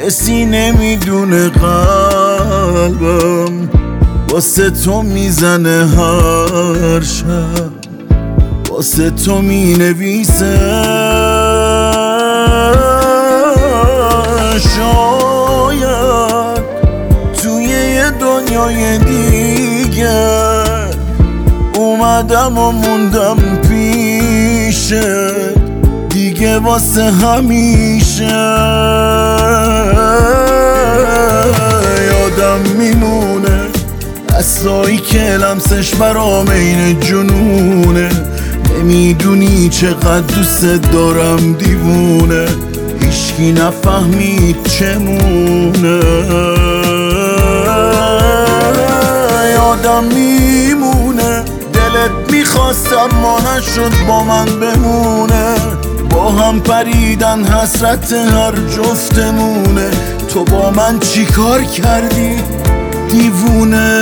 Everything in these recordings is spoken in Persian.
کسی نمیدونه قلبم واسه تو میزنه هر شب، واسه تو مینویسه. شاید توی یه دنیای دیگر اومدم و موندم پیشه دیگه واسه همیشه. یادم میمونه دستایی که لمسش برام عین جنونه. نمیدونی چقدر دوست دارم دیوونه، هیچکی نفهمید چمونه. یادم میمونه دلت میخواست اما نشد با من بمونه. با هم پریدن حسرت هر جفتمونه. تو با من چی کار کردی دیوونه؟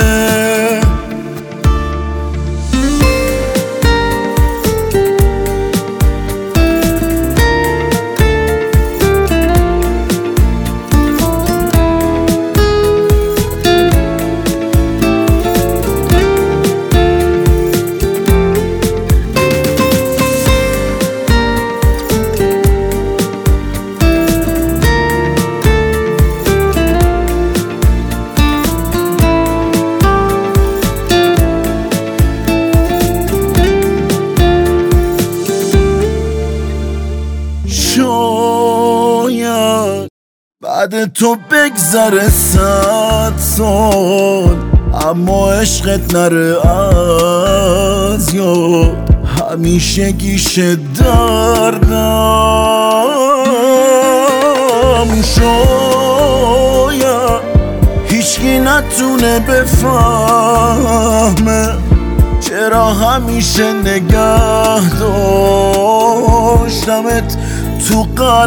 شاید بعد تو بگذره 100 سال اما عشقت نره از یاد. همیشه گیشه دردم شاید هیچکی نتونه بفهمه چرا همیشه نگه داشتمت تو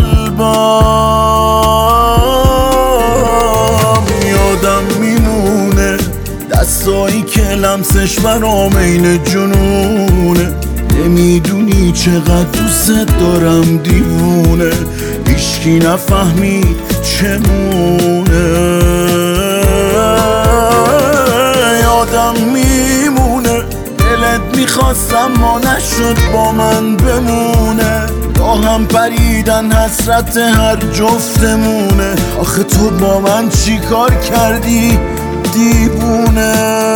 قلبم. یادم میمونه دستایی که لمسش برام عین جنونه. نمیدونی چقدر دوست دارم دیوونه، هیچکی نفهمید چمونه. یادم میمونه دلت میخواست اما نشد با من بمونه. با هم پریدن حسرت هر جفتمونه. آخه تو با من چی کار کردی دیوونه؟